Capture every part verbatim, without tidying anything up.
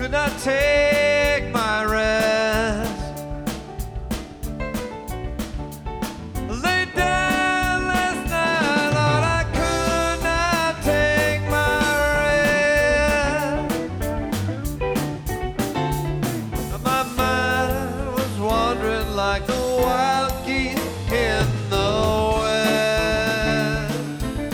could not take my rest. Laid down last night, Lord, I could not take my rest. My mind was wandering like the wild geese in the west.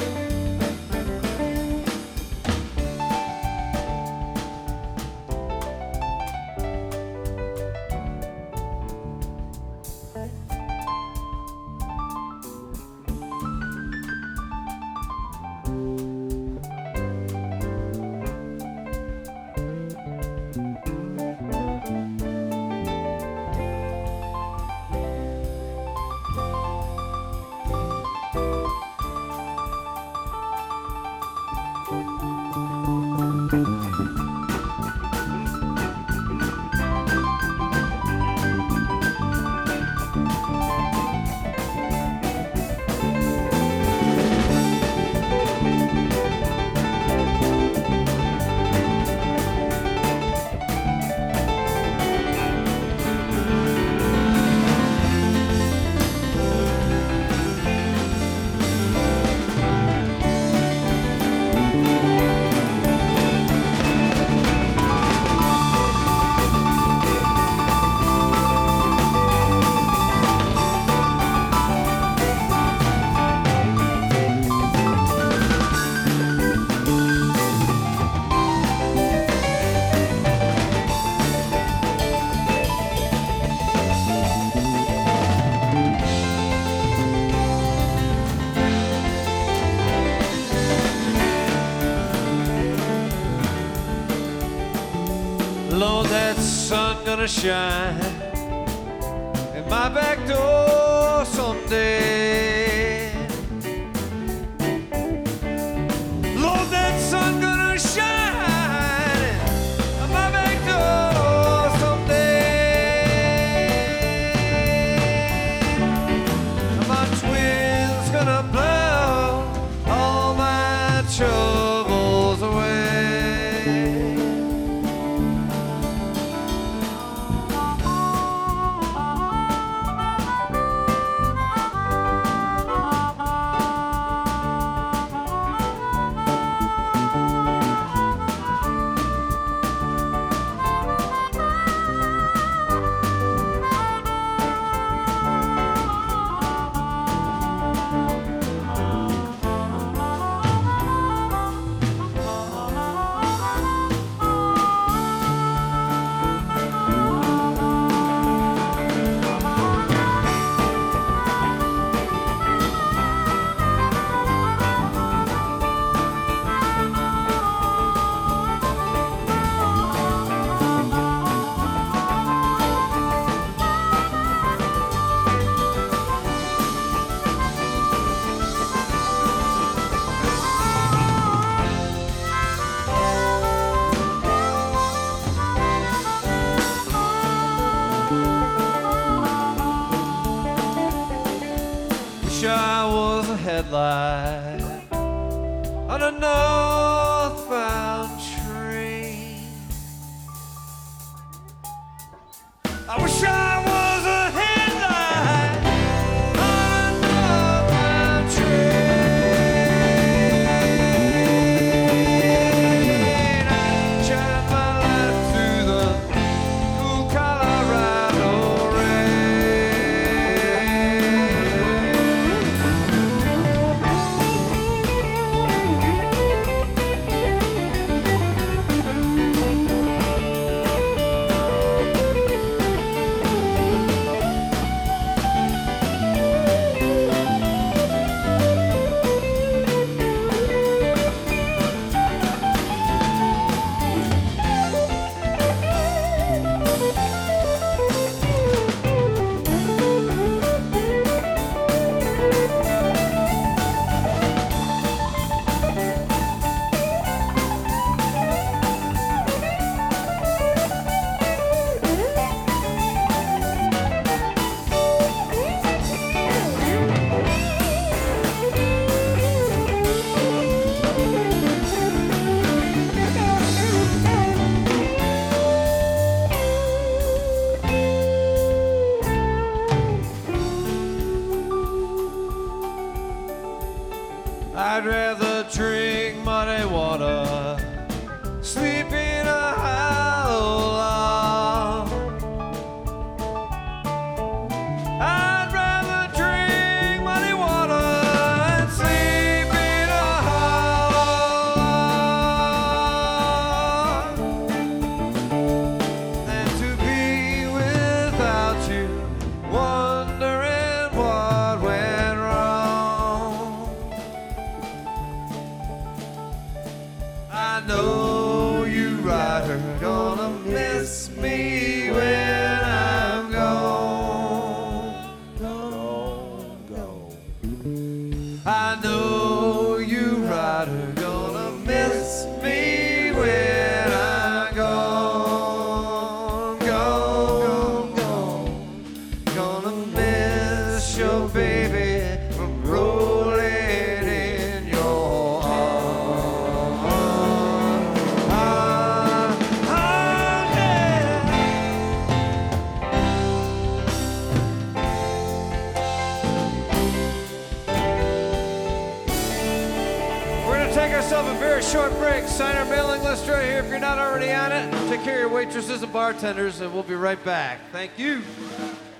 Lord, that sun gonna shine in my back door someday. Lord, that sun gonna shine in my back door someday. My twins gonna blow all my troubles away. Wish I was a headlight on a northbound train. I wish I was a headlight on a northbound train. I shine my light through the cool Colorado rain. yourself a very short break. Sign our mailing list right here if you're not already on it. Take care of your waitresses and bartenders, and we'll be right back. Thank you.